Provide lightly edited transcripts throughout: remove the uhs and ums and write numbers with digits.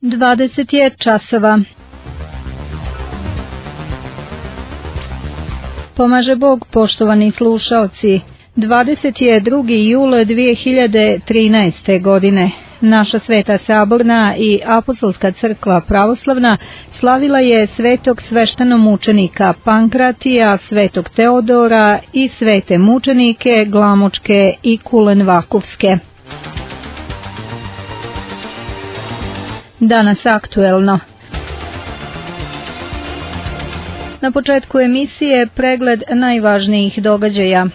20 je časova. Pomaže Bog, poštovani slušaoci. 22. jul 2013. godine. Naša Sveta Saborna i Apostolska crkva pravoslavna slavila je svetog sveštenomučenika Pankratija, svetog Teodora i svete mučenike Glamočke i Kulenvakovske. Danas aktuelno. Na početku emisije pregled najvažnijih događaja.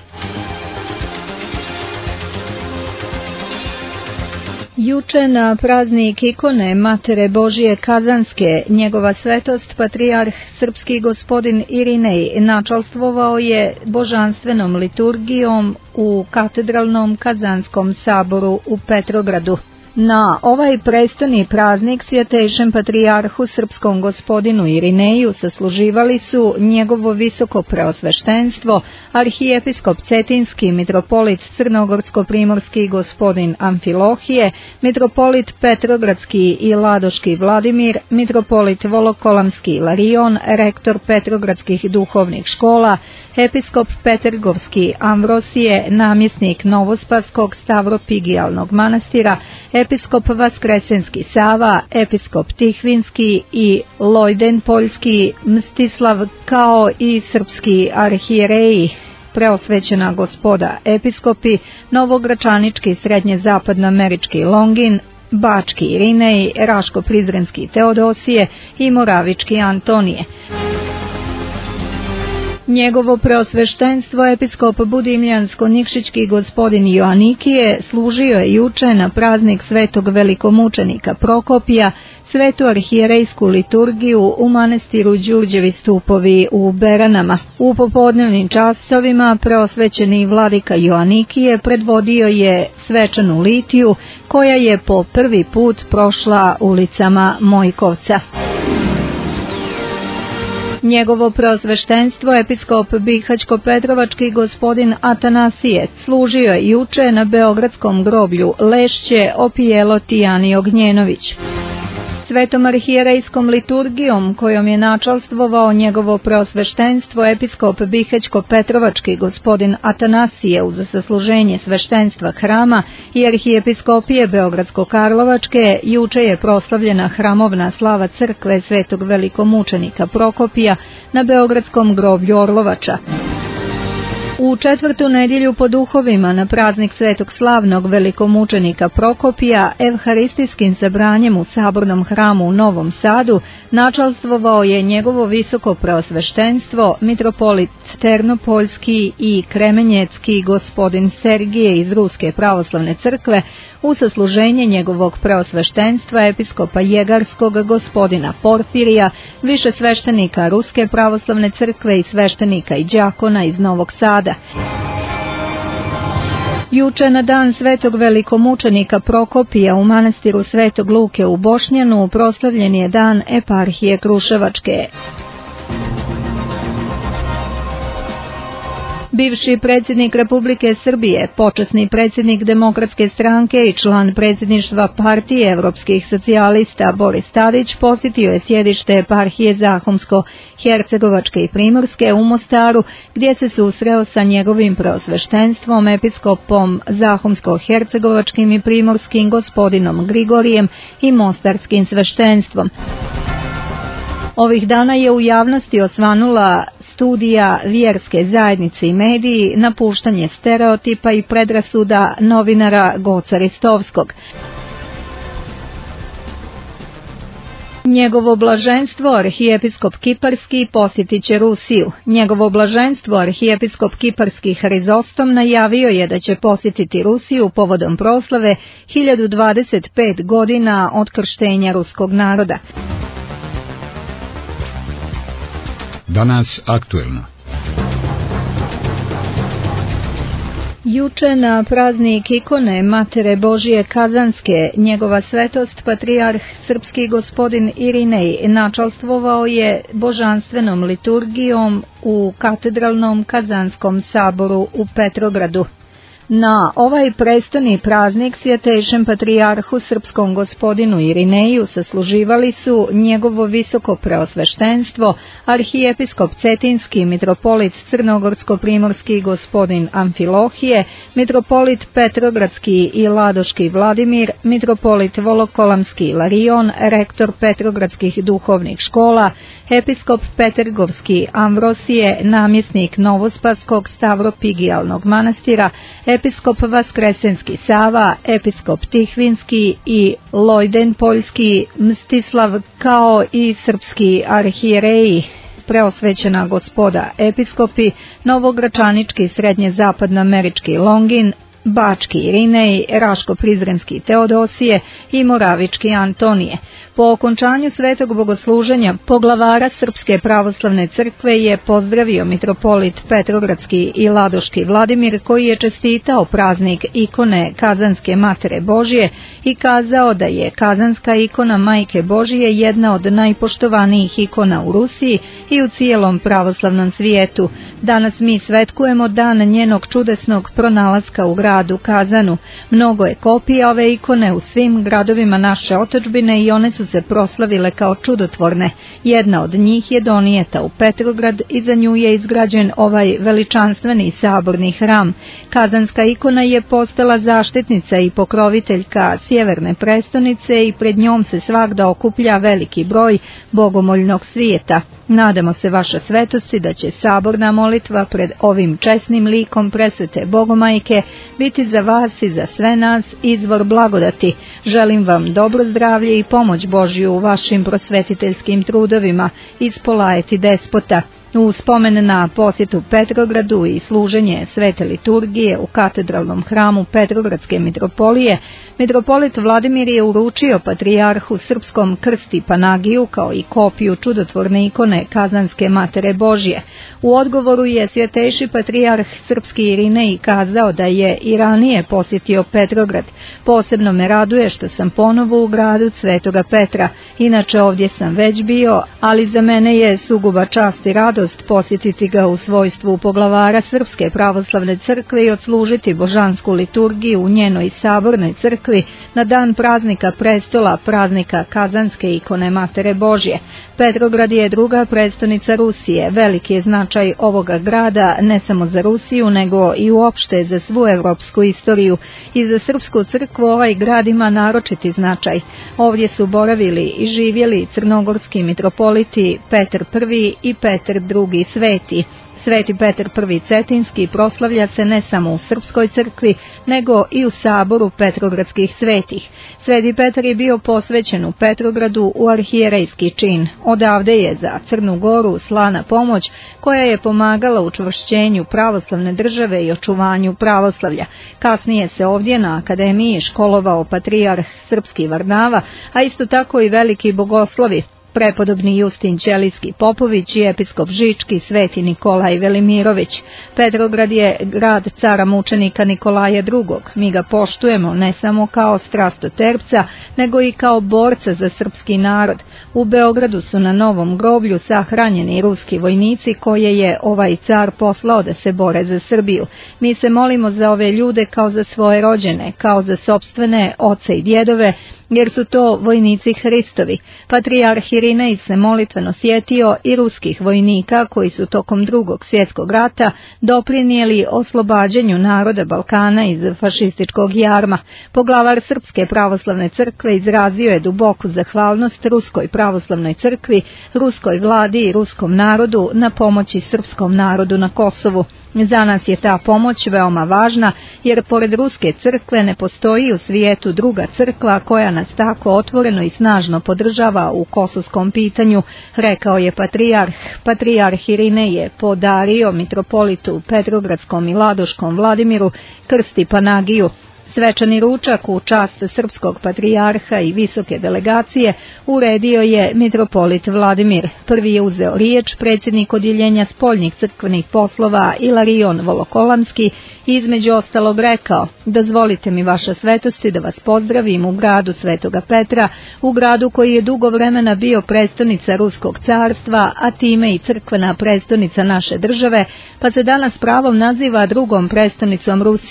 Juče na praznik ikone Matere Božije Kazanske, njegova svetost patrijarh srpski gospodin Irinej načalstvovao je božanstvenom liturgijom u katedralnom Kazanskom saboru u Petrogradu. Na ovaj prestoni praznik svjetejšem patrijarhu srpskom gospodinu Irineju sasluživali su njegovo visoko preosveštenstvo, arhijepiskop Cetinski, mitropolit Crnogorsko-primorski gospodin Amfilohije, mitropolit Petrogradski i Ladoški Vladimir, mitropolit Volokolamski Ilarion, rektor Petrogradskih duhovnih škola, episkop Petergovski Amvrosije, namjesnik Novospaskog Stavropigijalnog manastira, episkop Vaskresenski Sava, episkop Tihvinski i Lojdenpoljski Mstislav, kao i srpski arhijereji, preosvećena gospoda episkopi, novogračanički srednje-zapadnoamerički Longin, bački Irinej, raško-prizrenski Teodosije i moravički Antonije. Njegovo preosveštenstvo episkop Budimljansko-Nikšićki gospodin Joanikije služio je juče na praznik svetog velikomučenika Prokopija, svetu arhijerejsku liturgiju u manastiru Đurđevi stupovi u Beranama. U popodnevnim časovima preosvećeni vladika Joanikije predvodio je svečanu litiju koja je po prvi put prošla ulicama Mojkovca. Njegovo preosveštenstvo episkop Bihaćko-Petrovački gospodin Atanasijec služio je juče na beogradskom groblju Lešće opijelo Tijani Ognjenović. Svetom arhijerejskom liturgijom kojom je načalstvovao njegovo preosveštenstvo episkop Bihaćko-Petrovački gospodin Atanasije uz sasluženje sveštenstva hrama i arhijepiskopije Beogradsko-Karlovačke, juče je proslavljena hramovna slava crkve svetog velikomučenika Prokopija na beogradskom groblju Orlovača. U četvrtu nedjelju po duhovima na praznik svetog slavnog velikomučenika Prokopija evharistijskim sabranjem u sabornom hramu u Novom Sadu načalstvovao je njegovo visoko preosveštenstvo mitropolit Ternopoljski i Kremenjecki gospodin Sergije iz Ruske pravoslavne crkve u sasluženje njegovog preosveštenstva episkopa Jegarskog gospodina Porfirija, više sveštenika Ruske pravoslavne crkve i sveštenika i đakona iz Novog Sada. Juče na dan svetog velikomučenika Prokopija u manastiru Svetog Luke u Bošnjanu proslavljen je dan eparhije Kruševačke. Bivši predsjednik Republike Srbije, počasni predsjednik Demokratske stranke i član predsjedništva Partije evropskih socijalista Boris Tadić posjetio je sjedište eparhije Zahumsko-Hercegovačke i Primorske u Mostaru, gdje se susreo sa njegovim preosveštenstvom episkopom Zahumsko-Hercegovačkim i Primorskim gospodinom Grigorijem i mostarskim sveštenstvom. Ovih dana je u javnosti osvanula studija Vjerske zajednice i mediji, napuštanje stereotipa i predrasuda novinara Goca Ristovskog. Njegovo blaženstvo arhijepiskop Kiparski posjetit će Rusiju. Njegovo blaženstvo arhijepiskop Kiparski Hrizostom najavio je da će posjetiti Rusiju povodom proslave 1025 godina od krštenja ruskog naroda. Danas aktuelno. Juče na praznik ikone Matere Božije Kazanske, njegova svetost patrijarh srpski gospodin Irinej načalstvovao je božanstvenom liturgijom u katedralnom Kazanskom saboru u Petrogradu. Na ovaj prestoni praznik svjetejšem patrijarhu srpskom gospodinu Irineju sasluživali su njegovo visoko preosveštenstvo, arhijepiskop Cetinski, mitropolit Crnogorsko-primorski gospodin Amfilohije, mitropolit Petrogradski i Ladoški Vladimir, mitropolit Volokolamski Ilarion, rektor Petrogradskih duhovnih škola, episkop Petergovski Amvrosije, namjesnik Novospaskog Stavropigijalnog manastira, episkop Vaskresenski Sava, episkop Tihvinski i Lojdenpoljski Mstislav, kao i srpski arhijereji, preosvećena gospoda episkopi, novogračanički srednje-zapadnoamerički Longin, Bački Irinej, Raško-Prizrenski Teodosije i Moravički Antonije. Po okončanju svetog bogosluženja poglavara Srpske pravoslavne crkve je pozdravio mitropolit Petrogradski i Ladoški Vladimir, koji je čestitao praznik ikone Kazanske Matere Božije i kazao da je Kazanska ikona Majke Božije jedna od najpoštovanijih ikona u Rusiji i u cijelom pravoslavnom svijetu. Danas mi svetkujemo dan njenog čudesnog pronalaska u gradu Kazanu. Mnogo je kopija ove ikone u svim gradovima naše otadžbine i one su se proslavile kao čudotvorne. Jedna od njih je donijeta u Petrograd i za nju je izgrađen ovaj veličanstveni saborni hram. Kazanska ikona je postala zaštitnica i pokroviteljka sjeverne prestonice i pred njom se svagda okuplja veliki broj bogomoljnog svijeta. Nadamo se, vaša svetosti, da će saborna molitva pred ovim česnim likom presvete Bogomajke biti za vas i za sve nas izvor blagodati. Želim vam dobro zdravlje i pomoć Božju u vašim prosvetiteljskim trudovima. Ispolajeti despota. U spomen na posjetu Petrogradu i služenje svete liturgije u katedralnom hramu Petrogradske mitropolije, mitropolit Vladimir je uručio patrijarhu srpskom Krsti Panagiju kao i kopiju čudotvorne ikone Kazanske Matere Božje. U odgovoru je svjetejši patrijarh srpski Irinej kazao da je i ranije posjetio Petrograd. Posebno me raduje što sam ponovo u gradu Svetoga Petra. Inače ovdje sam već bio, ali za mene je suguba čast i radost posjetiti ga u svojstvu poglavara Srpske pravoslavne crkve i odslužiti božansku liturgiju u njenoj sabornoj crkvi na dan praznika prestola, praznika Kazanske ikone Matere Božje. Petrograd je druga prestonica Rusije. Veliki je značaj ovoga grada ne samo za Rusiju, nego i uopšte za svu evropsku istoriju. I za srpsku crkvu ovaj grad ima naročiti značaj. Ovdje su boravili i živjeli crnogorski mitropoliti Petar I i Petar II Sveti. Sveti Petar I Cetinski proslavlja se ne samo u srpskoj crkvi, nego i u saboru Petrogradskih svetih. Sveti Petar je bio posvećen u Petrogradu u arhijerejski čin. Odavde je za Crnu Goru slana pomoć koja je pomagala u čvršćenju pravoslavne države i očuvanju pravoslavlja. Kasnije se ovdje na akademiji školovao patrijarh srpski Varnava, a isto tako i veliki bogoslovi, prepodobni Justin Ćelijski Popović i episkop Žički sveti Nikolaj Velimirović. Petrograd je grad cara mučenika Nikolaja II. Mi ga poštujemo ne samo kao strastoterpca, nego i kao borca za srpski narod. U Beogradu su na novom groblju sahranjeni ruski vojnici koje je ovaj car poslao da se bore za Srbiju. Mi se molimo za ove ljude kao za svoje rođene, kao za sopstvene oce i djedove, jer su to vojnici Hristovi. Patrijarh Irinej se molitveno sjetio i ruskih vojnika koji su tokom Drugog svjetskog rata doprinijeli oslobađanju naroda Balkana iz fašističkog jarma. Poglavar Srpske pravoslavne crkve izrazio je duboku zahvalnost Ruskoj pravoslavnoj crkvi, ruskoj vladi i ruskom narodu na pomoći srpskom narodu na Kosovu. Za nas je ta pomoć veoma važna, jer pored Ruske crkve ne postoji u svijetu druga crkva koja nas tako otvoreno i snažno podržava u kosovskom pitanju, rekao je patrijarh. Patrijarh Irinej je podario mitropolitu Petrogradskom i Ladoškom Vladimiru Krsti Panagiju. Svečani ručak u čast srpskog patrijarha i visoke delegacije uredio je mitropolit Vladimir. Prvi je uzeo riječ predsjednik odjeljenja spoljnih crkvenih poslova Ilarion Volokolamski i između ostalog rekao: dozvolite mi, vaša svetosti, da vas pozdravim u gradu Svetoga Petra, u gradu koji je dugo vremena bio prestonica Ruskog carstva, a time i crkvena prestonica naše države, pa se danas pravom naziva drugom prestonicom Rusije.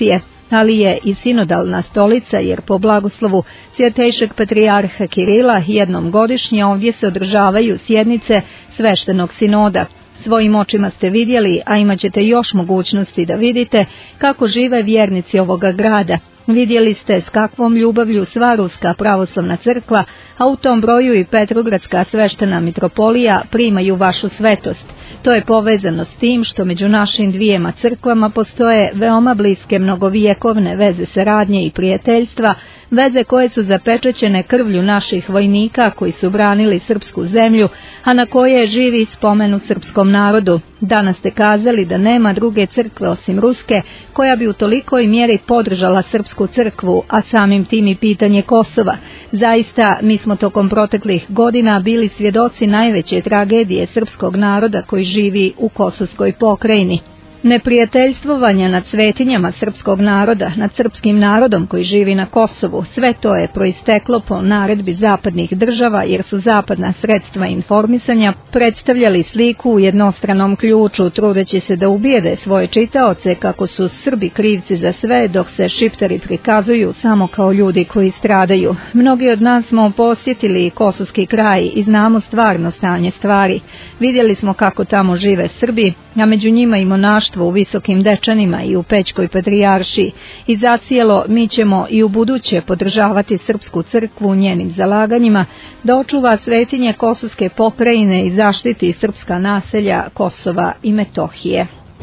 ali je i sinodalna stolica, jer po blagoslovu svjetejšeg patrijarha Kirila jednom godišnje ovdje se održavaju sjednice sveštenog sinoda. Svojim očima ste vidjeli, a imat ćete još mogućnosti da vidite kako žive vjernici ovoga grada. Vidjeli ste s kakvom ljubavlju sva Ruska pravoslavna crkva, a u tom broju i Petrogradska sveštena mitropolija primaju vašu svetost. To je povezano s tim što među našim dvijema crkvama postoje veoma bliske mnogovjekovne veze saradnje i prijateljstva, veze koje su zapečećene krvlju naših vojnika koji su branili srpsku zemlju, a na koje živi spomen u srpskom narodu. Danas ste kazali da nema druge crkve osim Ruske koja bi u tolikoj mjeri podržala srpsku crkvu, a samim tim i pitanje Kosova. Zaista, mi smo tokom proteklih godina bili svjedoci najveće tragedije srpskog naroda koji živi u Kosovskoj pokrajini. Neprijateljstvovanja nad svetinjama srpskog naroda, nad srpskim narodom koji živi na Kosovu, sve to je proisteklo po naredbi zapadnih država, jer su zapadna sredstva informisanja predstavljali sliku u jednostranom ključu, trudeći se da ubijede svoje čitaoce kako su Srbi krivci za sve, dok se Šiptari prikazuju samo kao ljudi koji stradaju. Mnogi od nas smo posjetili kosovski kraj i znamo stvarno stanje stvari. Vidjeli smo kako tamo žive Srbi, a među njima i monaštvo u Visokim Dečanima i u Pećkoj patrijaršiji. I zacijelo mi ćemo i u buduće podržavati srpsku crkvu u njenim zalaganjima da očuva svetinje Kosovske pokrajine i zaštiti srpska naselja Kosova i Metohije.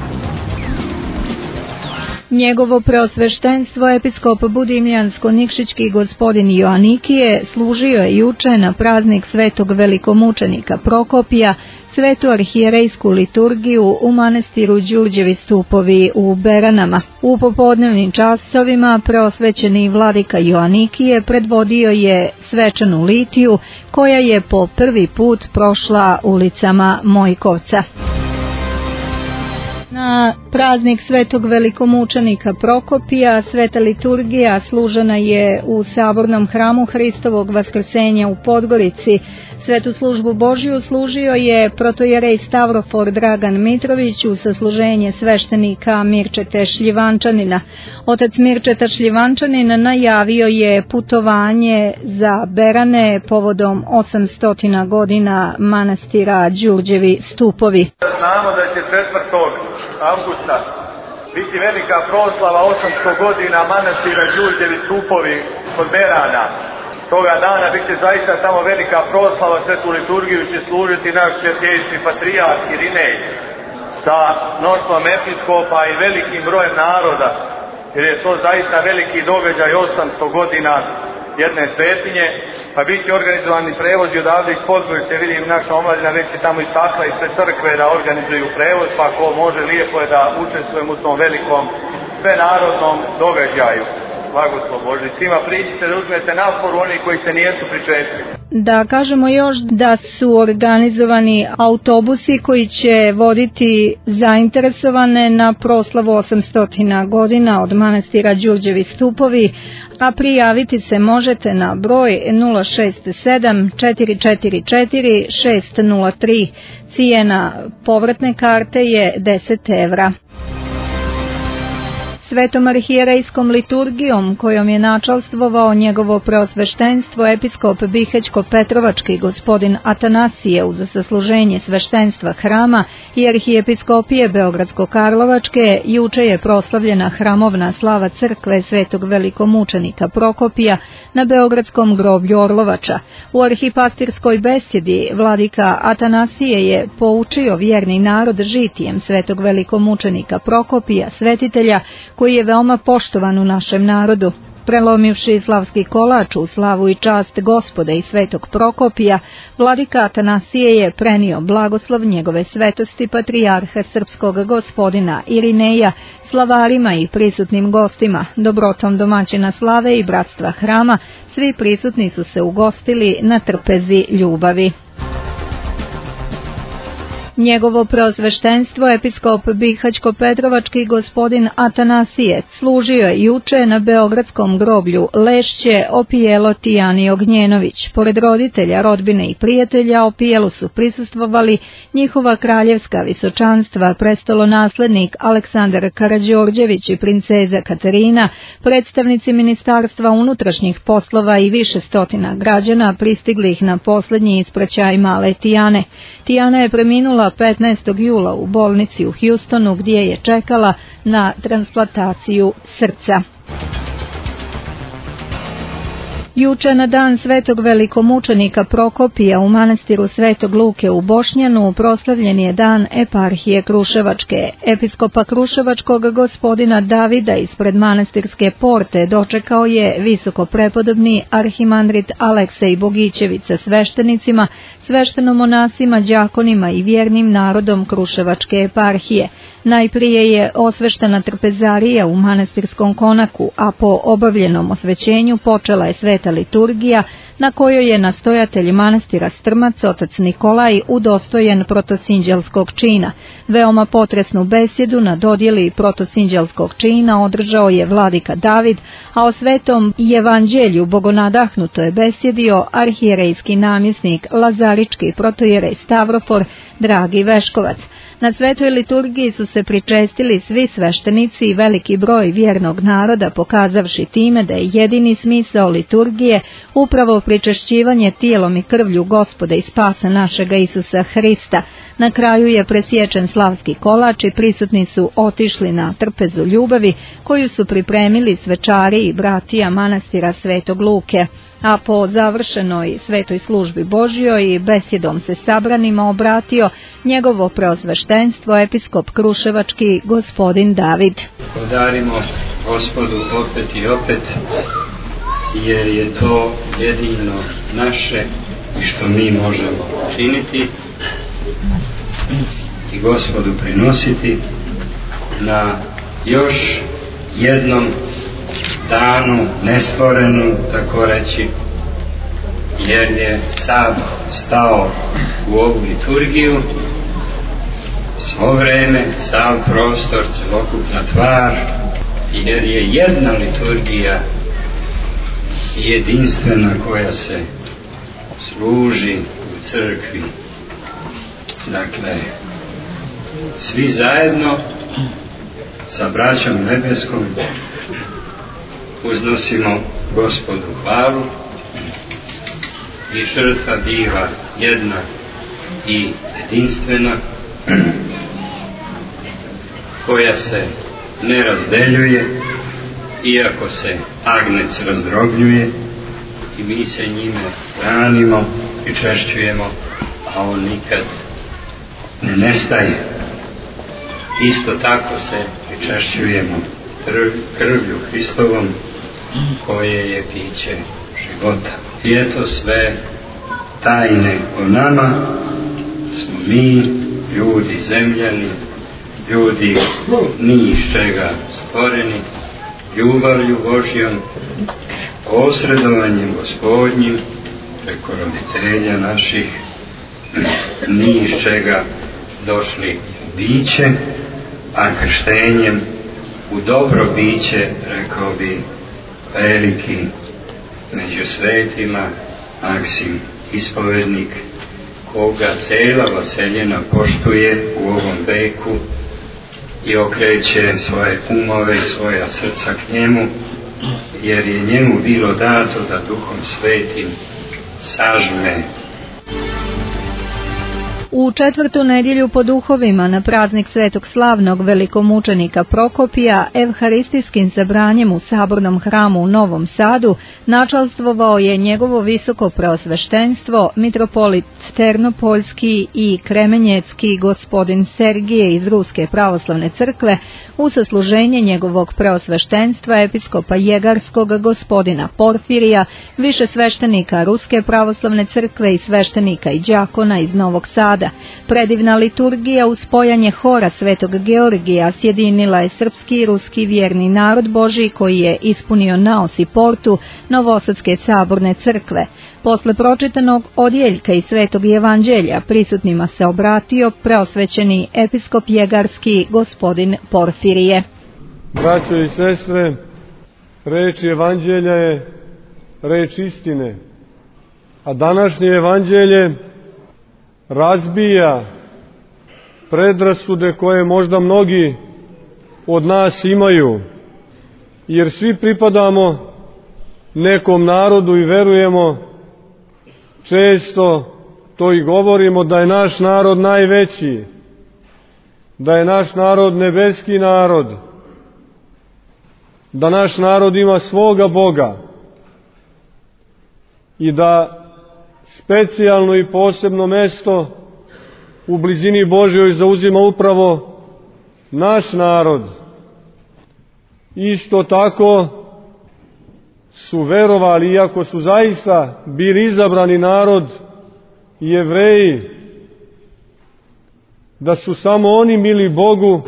Njegovo preosveštenstvo episkop Budimljansko-Nikšićki gospodin Joanikije služio je juče na praznik svetog velikomučenika Prokopija, svetu arhijerejsku liturgiju u manastiru Đurđevi stupovi u Beranama. U popodnevnim časovima preosvećeni vladika Joanikije predvodio je svečanu litiju koja je po prvi put prošla ulicama Mojkovca. Na praznik svetog velikomučenika Prokopija sveta liturgija služena je u sabornom hramu Hristovog vaskrsenja u Podgorici. Svetu službu Božju služio je protojerej Stavrofor Dragan Mitrović u sasluženje sveštenika Mirčete Šljivančanina. Otac Mirčeta Šljivančanin najavio je putovanje za Berane povodom 800 godina manastira Đurđevi stupovi. Znamo da će 4. avgusta biti velika proslava 800 godina manastira Đurđevi stupovi kod Berana. Toga dana bit će zaista tamo velika proslava, svetu liturgiju će služiti naš svjetejši patrijarh Irinej sa mnoštvom episkopa i velikim brojem naroda, jer je to zaista veliki događaj 800 godina jedne svetinje, pa bit će organizovani prevozi odavde iz Podgorice, vidim naša omladina već je tamo istakla ispred crkve da organizuju prevoz, pa ko može lijepo je da učestvujemo u tom velikom svenarodnom događaju. Blagoslov Božji. Svima priđite da uzmete naporu oni koji se nijesu pričetili. Da kažemo još da su organizovani autobusi koji će voditi zainteresovane na proslavu 800 godina od manastira Đurđevi stupovi, a prijaviti se možete na broj 067 444 603. Cijena povratne karte je 10 evra. Svetom arhijerejskom liturgijom kojom je načalstvovao njegovo preosveštenstvo episkop Bihać-Petrovački gospodin Atanasije uz sasluženje sveštenstva hrama i arhijepiskopije Beogradsko-Karlovačke, juče je proslavljena hramovna slava crkve svetog velikomučenika Prokopija na Beogradskom groblju Orlovača. U arhipastirskoj besjedi vladika Atanasije je poučio vjerni narod žitijem svetog velikomučenika Prokopija, svetitelja koji je veoma poštovan u našem narodu. Prelomivši slavski kolač u slavu i čast Gospoda i svetog Prokopija, vladika Atanasije je prenio blagoslov njegove svetosti patrijarha srpskog gospodina Irineja slavarima i prisutnim gostima, dobrotom domaćina slave i bratstva hrama. Svi prisutni su se ugostili na trpezi ljubavi. Njegovo preosveštenstvo episkop Bihaćko-Petrovački gospodin Atanasijec služio je juče na beogradskom groblju Lešće Opijelo Tijani Ognjenović. Pored roditelja, rodbine i prijatelja, Opijelu su prisustvovali njihova kraljevska visočanstva, prestolonaslednik Aleksandar Karađorđević i princeza Katarina, predstavnici Ministarstva unutrašnjih poslova i više stotina građana pristiglih na posljednji ispraćaj male Tijane. Tijana je preminula 15. jula u bolnici u Houstonu gdje je čekala na transplantaciju srca. Juče na dan svetog velikomučenika Prokopija u manastiru Svetog Luke u Bošnjanu proslavljen je dan eparhije Kruševačke. Episkopa Kruševačkog gospodina Davida ispred manastirske porte dočekao je visoko prepodobni arhimandrit Aleksej Bogićević sa sveštenicima, sveštenomonasima, đakonima i vjernim narodom Kruševačke eparhije. Najprije je osveštena trpezarija u manastirskom konaku, a po obavljenom osvećenju počela je sveta liturgija na kojoj je nastojatelj manastira Strmac, otac Nikolaj, udostojen protosinđelskog čina. Veoma potresnu besjedu na dodjeli protosinđelskog čina održao je vladika David, a o svetom evanđelju bogonadahnuto je besjedio arhijerejski namjesnik Lazarički protojerej Stavrofor Dragi Veškovac. Na svetoj liturgiji su se pričestili svi sveštenici i veliki broj vjernog naroda, pokazavši time da je jedini smisao liturgije upravo pričešćivanje tijelom i krvlju Gospoda i spasa našega Isusa Hrista. Na kraju je presječen slavski kolač i prisutni su otišli na trpezu ljubavi koju su pripremili svečari i bratija manastira Svetog Luke. A po završenoj svetoj službi Božjoj i besjedom se sabranima obratio njegovo preosveštenstvo episkop Kruševački gospodin David. Podarimo Gospodu opet i opet, jer je to jedino naše i što mi možemo činiti i Gospodu prinositi na još jednom danu nestvorenu, tako reći, jer je sav stao u ovu liturgiju, svo vreme, sav prostor, celokupna tvar, jer je jedna liturgija jedinstvena koja se služi u crkvi. Dakle, svi zajedno sa braćom nebeskom uznosimo Gospodu hvalu i žrtva biva jedna i jedinstvena, koja se ne razdeljuje, iako se agnec razdrobljuje i mi se njime hranimo i češćujemo, a on nikad ne nestaje. Isto tako se pričešćujemo krvlju Hristovom, koje je piće života. I eto sve tajne o nama smo mi, ljudi zemljani, ljudi ni iz čega stvoreni, ljubavlju Božjom, posredovanjem Gospodnjim preko roditelja naših, ni iz čega došli biće, a krštenjem u dobro biće, rekao bi veliki među svetima Maksim ispovednik, koga cela Vaseljena poštuje u ovom veku i okreće svoje umove i svoja srca k njemu, jer je njemu bilo dato da Duhom Svetim sažme. U četvrtu nedjelju po duhovima na praznik Svetog slavnog velikomučenika Prokopija evharistijskim sabranjem u Sabornom hramu u Novom Sadu načalstvovao je njegovo visoko preosveštenstvo mitropolit Ternopoljski i Kremenjecki gospodin Sergije iz Ruske pravoslavne crkve u sasluženje njegovog preosveštenstva episkopa Jegarskog gospodina Porfirija, više sveštenika Ruske pravoslavne crkve i sveštenika i đakona iz Novog Sada. suda. Predivna liturgija uz spojanje hora Svetog Georgija sjedinila je srpski i ruski vjerni narod Božji koji je ispunio naos i portu Novosadske saborne crkve. Posle pročitanog odjeljka iz Svetog Evanđelja prisutnima se obratio preosvećeni episkop Jegarski gospodin Porfirije. Braćo i sestre, reč Evanđelja je reč istine, a današnje Evanđelje razbija predrasude koje možda mnogi od nas imaju, jer svi pripadamo nekom narodu i verujemo, često to i govorimo, da je naš narod najveći, da je naš narod nebeski narod, da naš narod ima svoga Boga i da specijalno i posebno mesto u blizini Božjoj zauzima upravo naš narod. Isto tako su verovali, iako su zaista bili izabrani narod, Jevreji, da su samo oni mili Bogu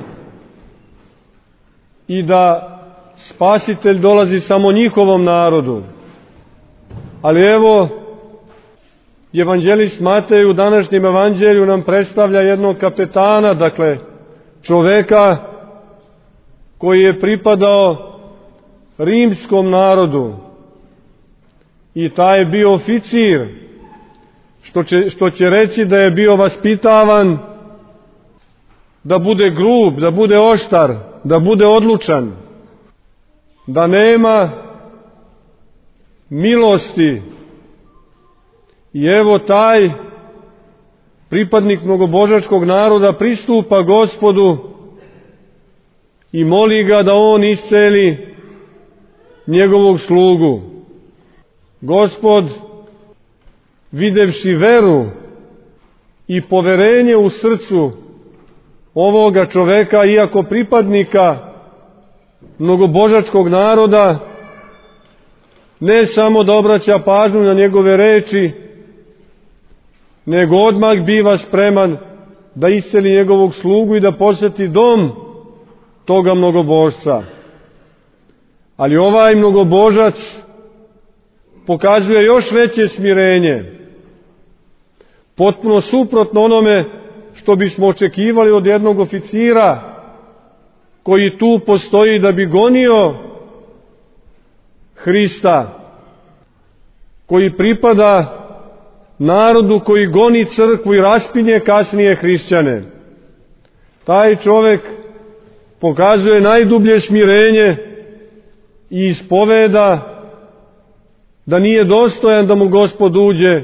i da Spasitelj dolazi samo njihovom narodu. Ali evo, evanđelist Matej u današnjem evanđelju nam predstavlja jednog kapetana, dakle čoveka koji je pripadao rimskom narodu i taj je bio oficir, što će reći da je bio vaspitavan da bude grub, da bude oštar, da bude odlučan, da nema milosti. I evo taj pripadnik mnogobožačkog naroda pristupa Gospodu i moli ga da on isceli njegovog slugu. Gospod, videvši veru i poverenje u srcu ovoga čoveka, iako pripadnika mnogobožačkog naroda, ne samo da obraća pažnju na njegove reči, nego odmah biva spreman da isceli njegovog slugu i da posjeti dom toga mnogobožca. Ali ovaj mnogobožac pokazuje još veće smirenje, potpuno suprotno onome što bismo očekivali od jednog oficira koji tu postoji da bi gonio Hrista, koji pripada narodu koji goni crkvu i raspinje kasnije hrišćane. Taj čovjek pokazuje najdublje smirenje i ispoveda da nije dostojan da mu Gospod uđe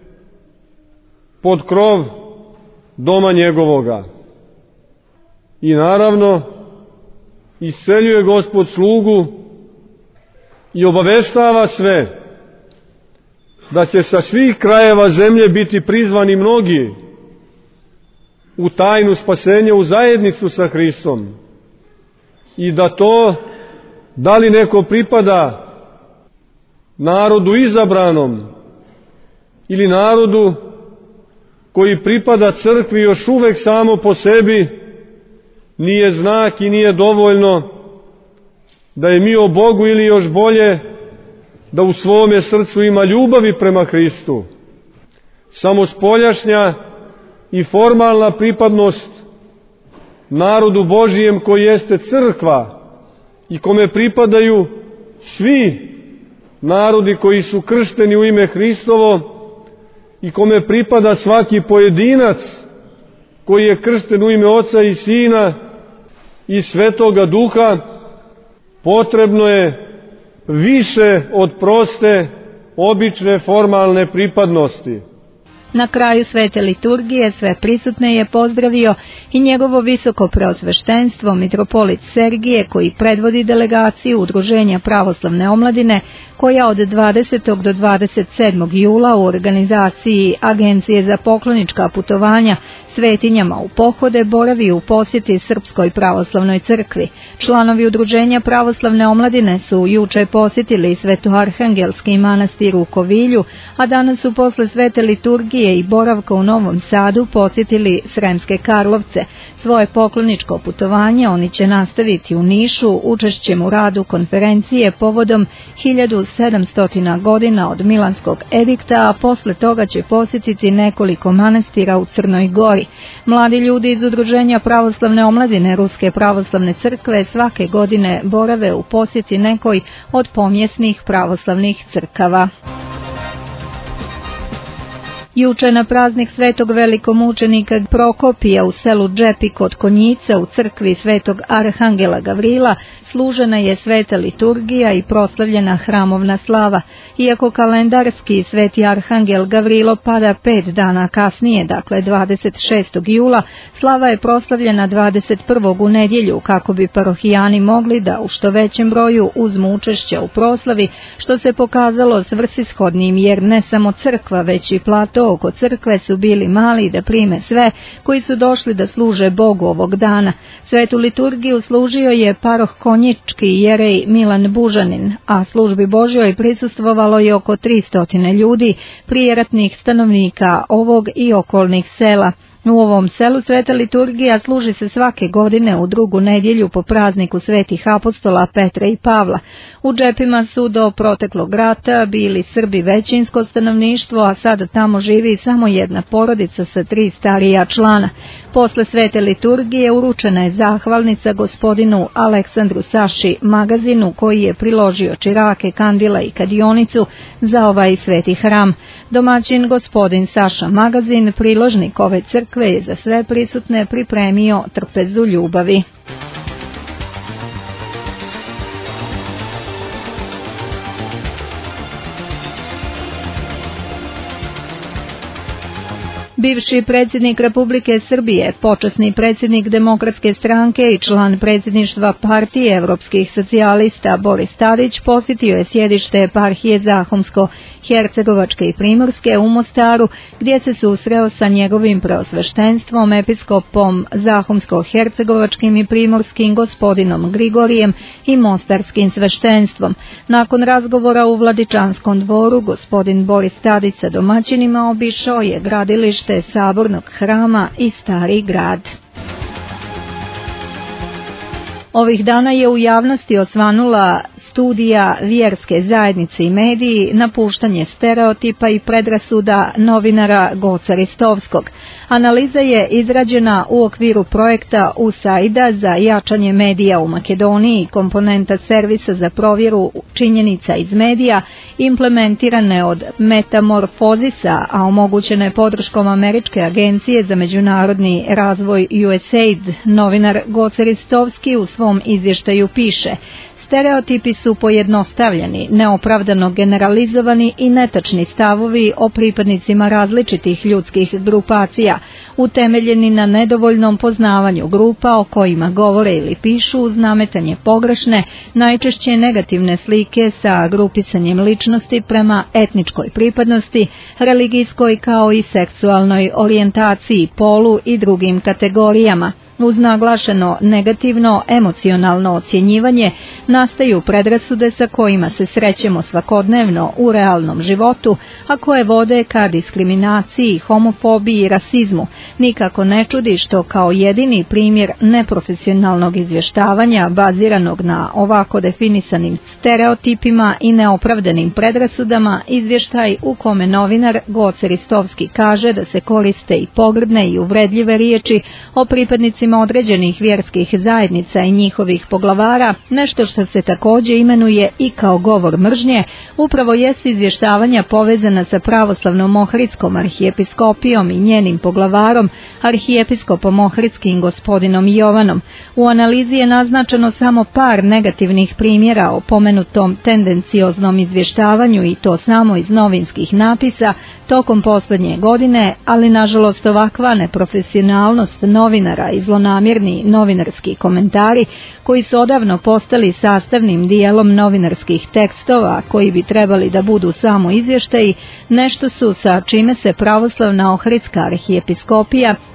pod krov doma njegovoga. I naravno isceljuje Gospod slugu i obaveštava sve da će sa svih krajeva zemlje biti prizvani mnogi u tajnu spasenja, u zajednicu sa Hristom, i da to, da li neko pripada narodu izabranom ili narodu koji pripada crkvi još uvek samo po sebi, nije znak i nije dovoljno da je mio Bogu, ili još bolje da u svome srcu ima ljubavi prema Hristu. Samo spoljašnja i formalna pripadnost narodu Božijem koji jeste crkva i kome pripadaju svi narodi koji su kršteni u ime Hristovo i kome pripada svaki pojedinac koji je kršten u ime Oca i Sina i Svetoga Duha, potrebno je više od proste, obične, formalne pripadnosti. Na kraju svete liturgije sve prisutne je pozdravio i njegovo visoko preosveštenstvo mitropolit Sergije, koji predvodi delegaciju Udruženja pravoslavne omladine, koja od 20. do 27. jula u organizaciji Agencije za poklonička putovanja svetinjama u pohode boravi u posjeti Srpskoj pravoslavnoj crkvi. Članovi Udruženja pravoslavne omladine su juče posjetili Svetoarhangelski manastir u Kovilju, a danas su posle svete liturgije liturgije i boravka u Novom Sadu posjetili Sremske Karlovce. Svoje pokloničko putovanje oni će nastaviti u Nišu učešćem u radu konferencije povodom 1700 godina od Milanskog edikta, a posle toga će posjetiti nekoliko manastira u Crnoj Gori. Mladi ljudi iz Udruženja pravoslavne omladine Ruske pravoslavne crkve svake godine borave u posjeti nekoj od pomjesnih pravoslavnih crkava. Juče na praznik svetog velikomučenika Prokopija u selu Džepi kod Konjica u crkvi svetog Arhangela Gavrila služena je sveta liturgija i proslavljena hramovna slava. Iako kalendarski sveti Arhangel Gavrilo pada 5 dana kasnije, dakle 26. jula, slava je proslavljena 21. u nedjelju kako bi parohijani mogli da u što većem broju uzmu učešće u proslavi, što se pokazalo svrsishodnim jer ne samo crkva već i plato oko crkve su bili mali da prime sve koji su došli da služe Bogu ovog dana. Svetu liturgiju služio je paroh konjički jerej Milan Bužanin, a službi Božjoj prisustvovalo je oko 300 ljudi, prijeratnih stanovnika ovog i okolnih sela. U ovom selu sveta liturgija služi se svake godine u drugu nedjelju po prazniku svetih apostola Petra i Pavla. U Džepima su do proteklog rata bili Srbi većinsko stanovništvo, a sada tamo živi samo jedna porodica sa 3 starija člana. Posle svete liturgije uručena je zahvalnica gospodinu Aleksandru Saši Magazinu koji je priložio čirake, kandila i kadionicu za ovaj sveti hram. Domaćin gospodin Saša Magazin, priložnik ove crkve, je za sve prisutne pripremio trpezu ljubavi. Bivši predsjednik Republike Srbije, počasni predsjednik Demokratske stranke i član predsjedništva Partije evropskih socijalista Boris Tadić posjetio je sjedište eparhije Zahumsko-Hercegovačke i Primorske u Mostaru, gdje se susreo sa njegovim preosveštenstvom, episkopom Zahumsko-Hercegovačkim i Primorskim gospodinom Grigorijem i mostarskim sveštenstvom. Nakon razgovora u Vladičanskom dvoru, gospodin Boris Tadić sa domaćinima obišao je gradilište Sabornog hrama i Stari grad. Ovih dana je u javnosti osvanula studija Vjerske zajednice i mediji, napuštanje stereotipa i predrasuda novinara Goca Ristovskog. Analiza je izrađena u okviru projekta USAID-a za jačanje medija u Makedoniji, komponenta servisa za provjeru činjenica iz medija, implementirane od Metamorfozisa, a omogućena je podrškom Američke agencije za međunarodni razvoj USAID. Novinar Goca Ristovski u svom izvještaju piše: stereotipi su pojednostavljeni, neopravdano generalizovani i netačni stavovi o pripadnicima različitih ljudskih grupacija, utemeljeni na nedovoljnom poznavanju grupa o kojima govore ili pišu uz nametanje pogrešne, najčešće negativne slike sa grupisanjem ličnosti prema etničkoj pripadnosti, religijskoj kao i seksualnoj orijentaciji, polu i drugim kategorijama. Uz naglašeno negativno emocionalno ocjenjivanje nastaju predrasude sa kojima se srećemo svakodnevno u realnom životu, a koje vode ka diskriminaciji, homofobiji i rasizmu. Nikako ne čudi što kao jedini primjer neprofesionalnog izvještavanja baziranog na ovako definisanim stereotipima i neopravdanim predrasudama izvještaj u kome novinar Goce Ristovski kaže da se koriste i pogrdne i uvredljive riječi o pripadnicima određenih vjerskih zajednica i njihovih poglavara, nešto što se također imenuje i kao govor mržnje, upravo jesu izvještavanja povezana sa pravoslavnom Ohridskom arhijepiskopijom i njenim poglavarom, arhijepiskopom Ohridskim gospodinom Jovanom. U analizi je naznačeno samo par negativnih primjera o pomenutom tendencioznom izvještavanju i to samo iz novinskih napisa tokom posljednje godine, ali nažalost ovakva neprofesionalnost novinara i zlonamjerni novinarski komentari koji su odavno postali sastavnim dijelom novinarskih tekstova koji bi trebali da budu samo izvještaji, nešto su sa čime se pravoslavna Ohridska arhijepiskopija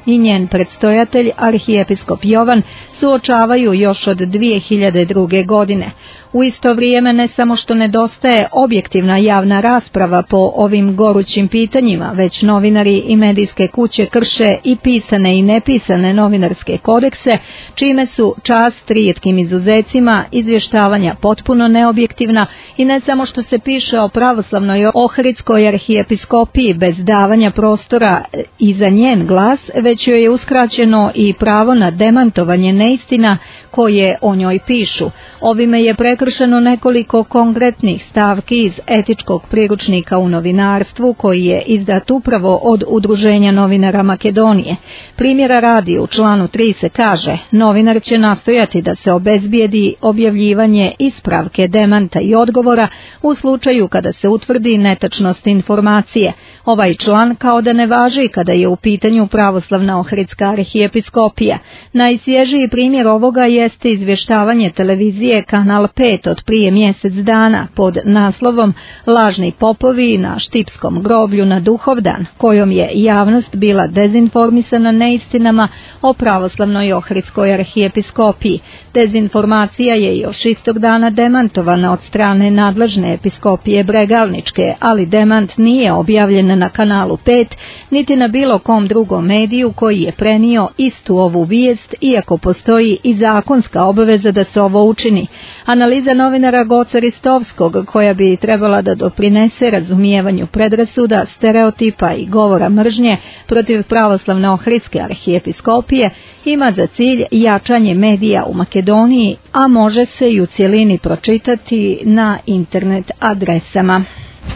i njen predstojatelj arhijepiskop Jovan suočavaju još od 2002. godine. U isto vrijeme ne samo što nedostaje objektivna javna rasprava po ovim gorućim pitanjima, već novinari i medijske kuće krše i pisane i nepisane novinarske kodekse, čime su čast rijetkim izuzecima izvještavanja potpuno neobjektivna i ne samo što se piše o pravoslavnoj Ohridskoj arhijepiskopiji bez davanja prostora i za njen glas, već joj je uskraćeno i pravo na demantovanje neistina koje o njoj pišu. Ovime je prekršeno nekoliko konkretnih stavki iz etičkog priručnika u novinarstvu koji je izdat upravo od Udruženja novinara Makedonije. Primjera radi, u članu 3 se kaže: novinar će nastojati da se obezbijedi objavljivanje ispravke, demanta i odgovora u slučaju kada se utvrdi netačnost informacije. Ovaj član kao da ne važi kada je u pitanju pravoslavna Ohridska arhijepiskopija. Najsvježiji primjer ovoga jeste izvještavanje televizije Kanal 5 od prije mjesec dana pod naslovom Lažni popovi na Štipskom groblju na Duhovdan, kojom je javnost bila dezinformisana neistinama o pravoslavnoj Ohridskoj arhijepiskopiji. Dezinformacija je još istog dana demantovana od strane nadležne episkopije Bregalničke, ali demant nije objavljen na Kanalu 5, niti na bilo kom drugom mediju koji je prenio istu ovu vijest, iako postoji i zakonska obaveza da se ovo učini. Analiza novinara Goca Ristovskog, koja bi trebala da doprinese razumijevanju predrasuda, stereotipa i govora mržnje protiv pravoslavne Ohridske arhijepiskopije, ima za cilj jačanje medija u Makedoniji, a može se i u cjelini pročitati na internet adresama.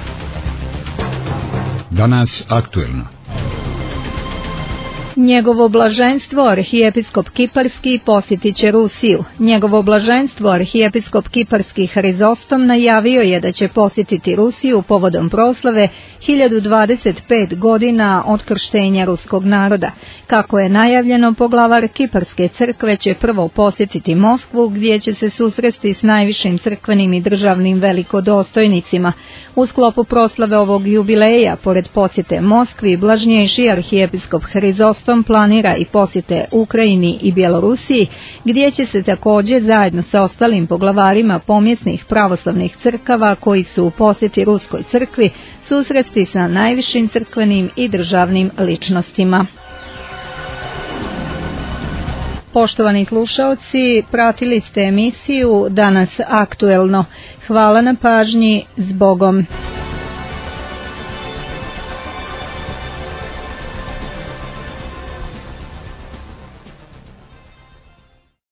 Danas aktuelno. Njegovo blaženstvo arhijepiskop Kiparski posjetit će Rusiju. Njegovo blaženstvo arhijepiskop Kiparski Hrizostom najavio je da će posjetiti Rusiju povodom proslave 1025 godina od krštenja ruskog naroda. Kako je najavljeno, poglavar Kiparske crkve će prvo posjetiti Moskvu, gdje će se susresti s najvišim crkvenim i državnim velikodostojnicima. U sklopu proslave ovog jubileja, pored posjete Moskvi, blažnjejši arhijepiskop Hrizostom planira i posjete Ukrajini i Bjelorusiji, gdje će se također zajedno sa ostalim poglavarima pomjesnih pravoslavnih crkava koji su u posjeti Ruskoj crkvi susresti sa najvišim crkvenim i državnim ličnostima. Poštovani slušaoci, pratili ste emisiju Danas aktuelno. Hvala na pažnji, s Bogom.